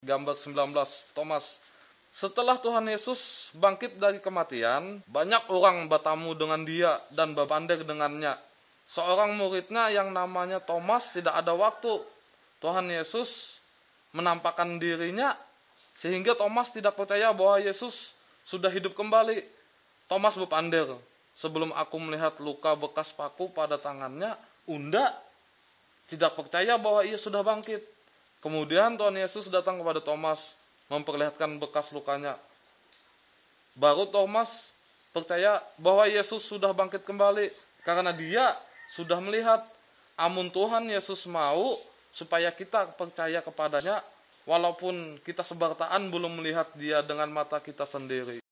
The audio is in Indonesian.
Gambar 19, Thomas. Setelah Tuhan Yesus bangkit dari kematian, banyak orang bertamu dengan dia dan berpandai dengannya. Seorang muridnya yang namanya Thomas tidak ada waktu. Tuhan Yesus menampakkan dirinya sehingga Thomas tidak percaya bahwa Yesus sudah hidup kembali. Thomas berpandai, sebelum aku melihat luka bekas paku pada tangannya, tidak percaya bahwa ia sudah bangkit. Kemudian Tuhan Yesus datang kepada Thomas, memperlihatkan bekas lukanya. Baru Thomas percaya bahwa Yesus sudah bangkit kembali, karena dia sudah melihat. Amun Tuhan Yesus mau supaya kita percaya kepadanya, walaupun kita sebartaan belum melihat dia dengan mata kita sendiri.